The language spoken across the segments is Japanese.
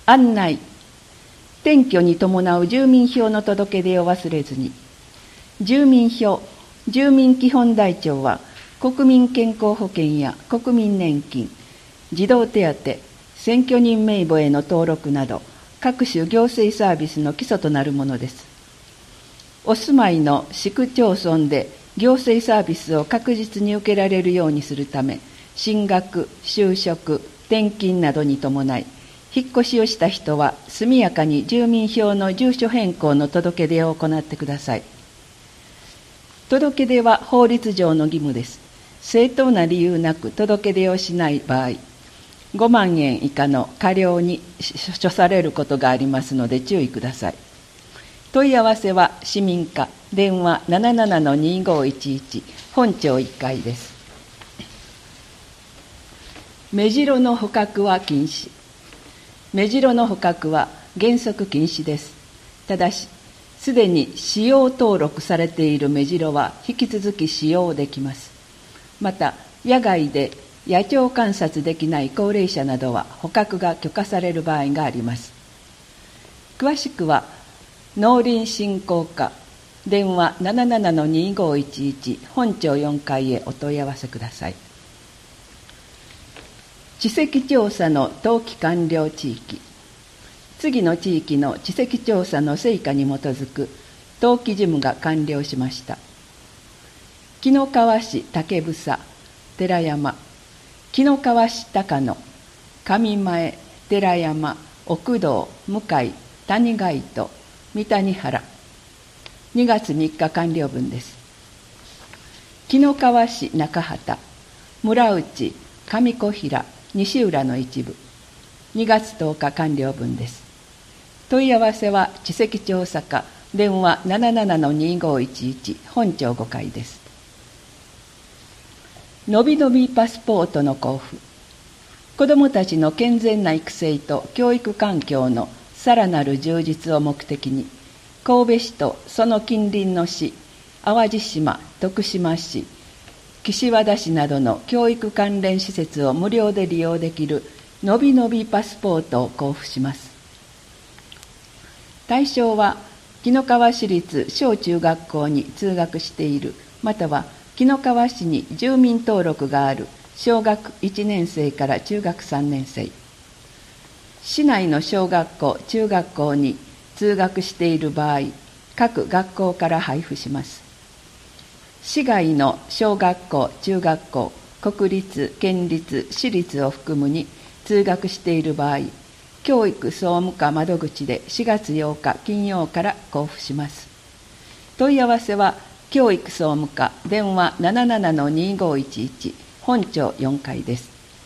案内。転居に伴う住民票の届け出を忘れずに。住民票、住民基本台帳は、国民健康保険や国民年金、児童手当、選挙人名簿への登録など、各種行政サービスの基礎となるものです。お住まいの市区町村で行政サービスを確実に受けられるようにするため、進学、就職、転勤などに伴い、引っ越しをした人は速やかに住民票の住所変更の届け出を行ってください。届け出は法律上の義務です。正当な理由なく届け出をしない場合、5万円以下の過料に処されることがありますので注意ください。問い合わせは市民課、電話 77-2511 本町1階です。メジロの捕獲は禁止。メジロの捕獲は原則禁止です。ただし、すでに使用登録されているメジロは引き続き使用できます。また、野外で野鳥観察できない高齢者などは捕獲が許可される場合があります。詳しくは、農林振興課、電話 77-2511 本町4階へお問い合わせください。地籍調査の登記完了地域。次の地域の地籍調査の成果に基づく登記事務が完了しました。紀の川市竹房、寺山、紀の川市高野、上前、寺山、奥道、向井、谷街と三谷原、2月3日完了分です。紀の川市中畑、村内、上小平、西浦の一部、2月10日完了分です。問い合わせは地籍調査課、電話 77-2511 本町5階です。のびのびパスポートの交付。子どもたちの健全な育成と教育環境のさらなる充実を目的に、神戸市とその近隣の市、淡路島、徳島市、岸和田市などの教育関連施設を無料で利用できるのびのびパスポートを交付します。対象は、紀の川市立小中学校に通学している、または紀の川市に住民登録がある小学1年生から中学3年生。市内の小学校、中学校に通学している場合、各学校から配布します。市外の小学校、中学校、国立、県立、私立を含むに通学している場合、教育総務課窓口で4月8日金曜から交付します。問い合わせは教育総務課、電話 77-2511 本町4階です。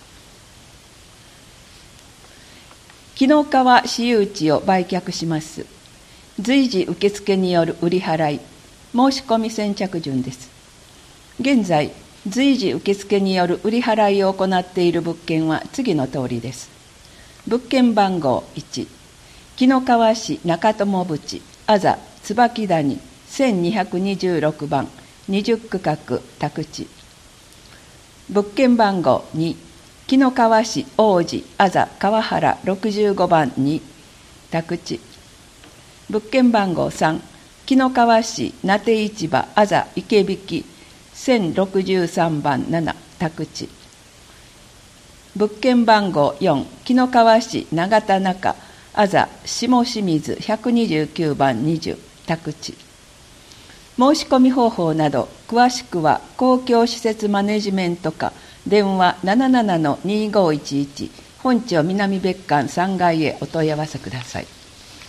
紀の川私有地を売却します。随時受付による売り払い、申し込み先着順です。現在、随時受付による売り払いを行っている物件は次の通りです。物件番号1、紀の川市中友淵、あざ、椿谷、1226番、20区画、宅地。物件番号2、紀の川市王子、あざ、川原、65番2、宅地。物件番号3、紀の川市名手市場、あざ、池引、1063番7、宅地。物件番号4、紀の川市長田中、あざ、下清水129番20、宅地。申し込み方法など、詳しくは公共施設マネジメント課、電話 77-2511 本町南別館3階へお問い合わせください。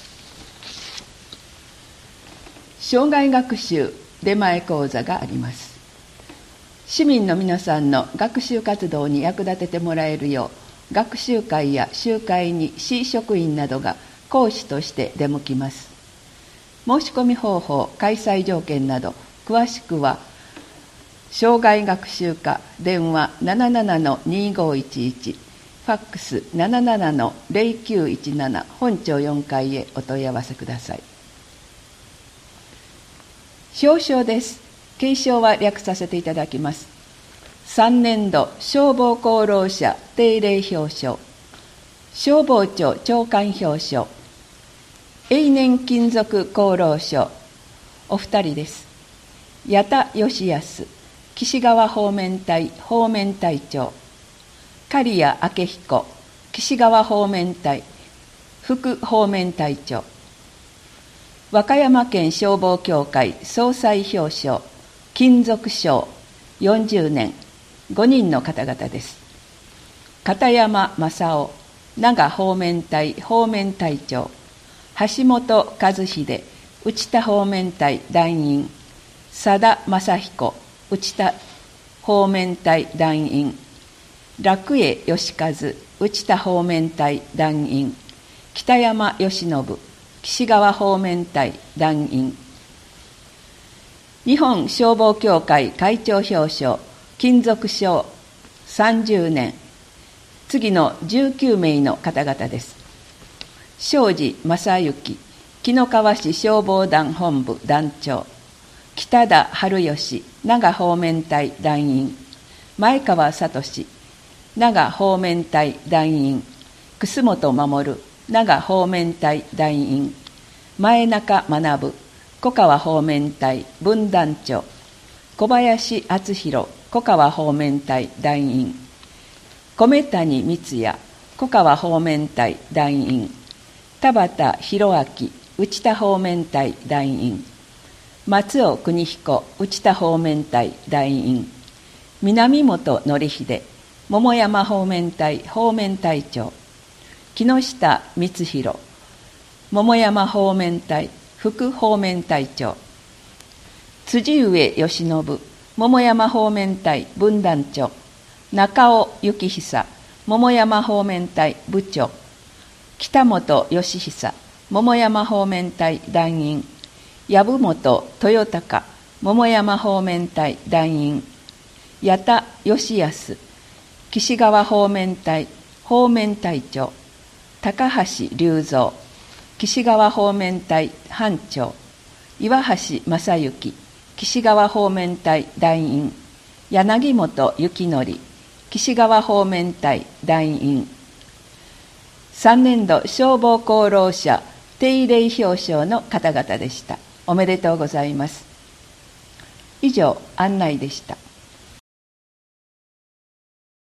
生涯学習出前講座があります。市民の皆さんの学習活動に役立ててもらえるよう、学習会や集会に市職員などが講師として出向きます。申し込み方法、開催条件など、詳しくは、生涯学習課、電話 77-2511、ファックス 77-0917 本町4階へお問い合わせください。表彰です。継承は略させていただきます。3年度消防功労者定例表彰。 消防庁長官表彰、永年勤続功労賞、お二人です。矢田義康、岸川方面隊方面隊長、刈谷明彦、岸川方面隊副方面隊長、和歌山県消防協会総裁表彰、勤続賞40年、5人の方々です。片山正夫、長方面隊方面隊長、橋本和秀、内田方面隊団員、佐田正彦、内田方面隊団員、楽江義和、内田方面隊団員、北山義信、岸川方面隊団員。日本消防協会会長表彰、勤続賞30年、次の19名の方々です。庄司正幸、紀の川市消防団本部団長、北田春吉、長方面隊団員、前川聡、長方面隊団員、楠本守、長方面隊団員、前中学、小川方面隊分団長、小林敦弘、小川方面隊団員、米谷光也、小川方面隊団員、田畑弘明、内田方面隊団員、松尾邦彦、内田方面隊団員、南本典秀、桃山方面隊方面隊長、木下光弘、桃山方面隊副方面隊長、辻上義信、桃山方面隊分団長、中尾幸久、桃山方面隊部長、北本義久、桃山方面隊団員、藪本豊隆、桃山方面隊団員、矢田義康、岸川方面隊方面隊長、高橋隆三、岸川方面隊班長、岩橋正幸、岸川方面隊団員、柳本幸則、岸川方面隊団員。3年度消防功労者定例表彰の方々でした。おめでとうございます。以上、案内でした。